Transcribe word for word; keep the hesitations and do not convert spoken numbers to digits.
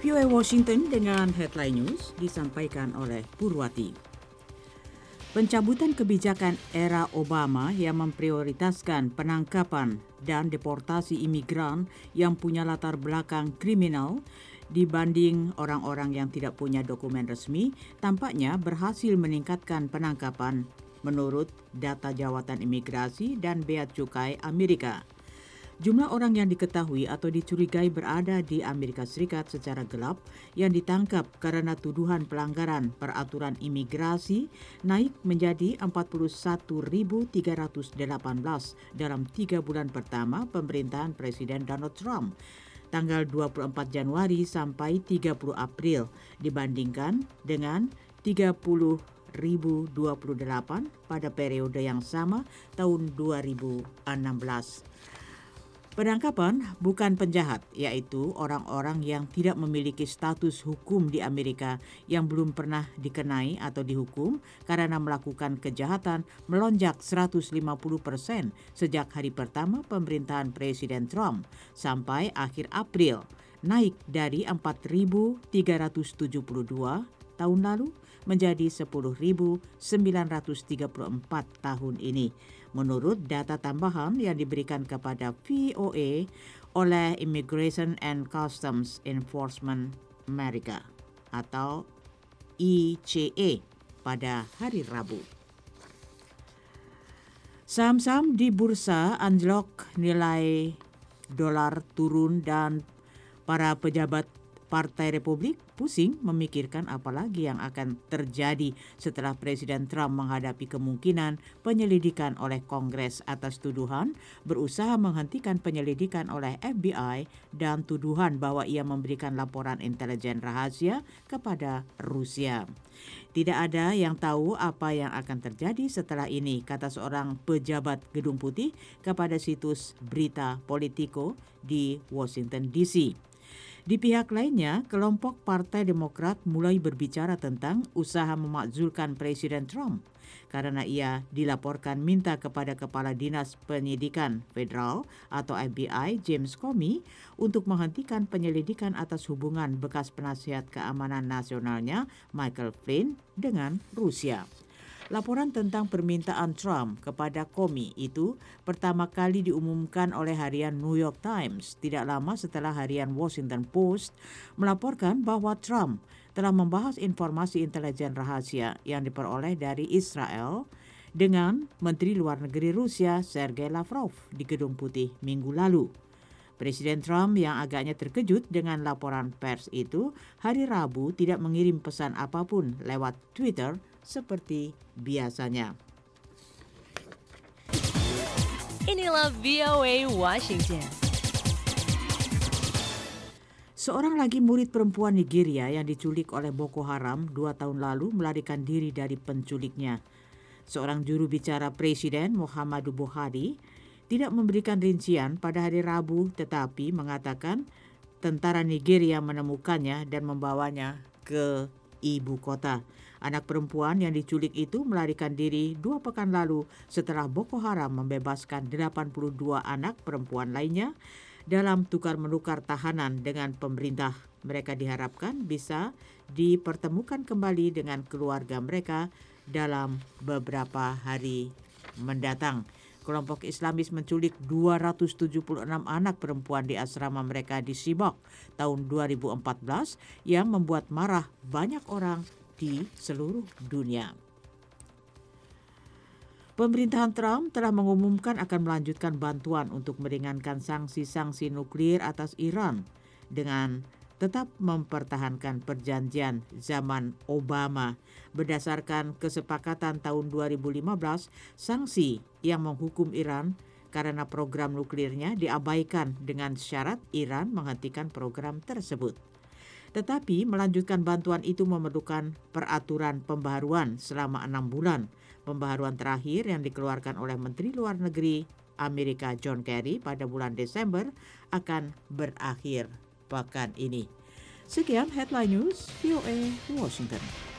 V O A Washington dengan headline news disampaikan oleh Purwati. Pencabutan kebijakan era Obama yang memprioritaskan penangkapan dan deportasi imigran yang punya latar belakang kriminal dibanding orang-orang yang tidak punya dokumen resmi tampaknya berhasil meningkatkan penangkapan menurut data Jawatan Imigrasi dan Bea Cukai Amerika. Jumlah orang yang diketahui atau dicurigai berada di Amerika Serikat secara gelap yang ditangkap karena tuduhan pelanggaran peraturan imigrasi naik menjadi empat puluh satu ribu tiga ratus delapan belas dalam tiga bulan pertama pemerintahan Presiden Donald Trump, tanggal dua puluh empat Januari sampai tiga puluh April, dibandingkan dengan tiga puluh ribu dua puluh delapan pada periode yang sama tahun dua ribu enam belas. Penangkapan bukan penjahat, yaitu orang-orang yang tidak memiliki status hukum di Amerika yang belum pernah dikenai atau dihukum karena melakukan kejahatan melonjak seratus lima puluh persen sejak hari pertama pemerintahan Presiden Trump sampai akhir April, naik dari empat ribu tiga ratus tujuh puluh dua tahun lalu menjadi sepuluh ribu sembilan ratus tiga puluh empat tahun ini. Menurut data tambahan yang diberikan kepada V O A oleh Immigration and Customs Enforcement America atau I C E pada hari Rabu. Saham-saham di bursa anjlok, nilai dolar turun dan para pejabat Partai Republik pusing memikirkan apa lagi yang akan terjadi setelah Presiden Trump menghadapi kemungkinan penyelidikan oleh Kongres atas tuduhan berusaha menghentikan penyelidikan oleh F B I dan tuduhan bahwa ia memberikan laporan intelijen rahasia kepada Rusia. Tidak ada yang tahu apa yang akan terjadi setelah ini, kata seorang pejabat Gedung Putih kepada situs berita Politico di Washington D C. Di pihak lainnya, kelompok Partai Demokrat mulai berbicara tentang usaha memakzulkan Presiden Trump karena ia dilaporkan minta kepada Kepala Dinas Penyidikan Federal atau F B I James Comey untuk menghentikan penyelidikan atas hubungan bekas penasihat keamanan nasionalnya Michael Flynn dengan Rusia. Laporan tentang permintaan Trump kepada Comey itu pertama kali diumumkan oleh harian New York Times tidak lama setelah harian Washington Post melaporkan bahwa Trump telah membahas informasi intelijen rahasia yang diperoleh dari Israel dengan Menteri Luar Negeri Rusia Sergei Lavrov di Gedung Putih minggu lalu. Presiden Trump yang agaknya terkejut dengan laporan pers itu hari Rabu tidak mengirim pesan apapun lewat Twitter seperti biasanya. Inilah V O A Washington. Seorang lagi murid perempuan Nigeria yang diculik oleh Boko Haram dua tahun lalu melarikan diri dari penculiknya. Seorang juru bicara Presiden Muhammadu Buhari tidak memberikan rincian pada hari Rabu, tetapi mengatakan tentara Nigeria menemukannya dan membawanya ke ibu kota. Anak perempuan yang diculik itu melarikan diri dua pekan lalu setelah Boko Haram membebaskan delapan puluh dua anak perempuan lainnya dalam tukar-menukar tahanan dengan pemerintah. Mereka diharapkan bisa dipertemukan kembali dengan keluarga mereka dalam beberapa hari mendatang. Kelompok Islamis menculik dua ratus tujuh puluh enam anak perempuan di asrama mereka di Chibok tahun dua ribu empat belas yang membuat marah banyak orang di seluruh dunia. Pemerintahan Trump telah mengumumkan akan melanjutkan bantuan untuk meringankan sanksi-sanksi nuklir atas Iran dengan tetap mempertahankan perjanjian zaman Obama. Berdasarkan kesepakatan tahun dua ribu lima belas, sanksi yang menghukum Iran karena program nuklirnya diabaikan dengan syarat Iran menghentikan program tersebut. Tetapi melanjutkan bantuan itu memerlukan peraturan pembaharuan selama enam bulan. Pembaharuan terakhir yang dikeluarkan oleh Menteri Luar Negeri Amerika John Kerry pada bulan Desember akan berakhir pekan ini. Sekian headline news V O A Washington.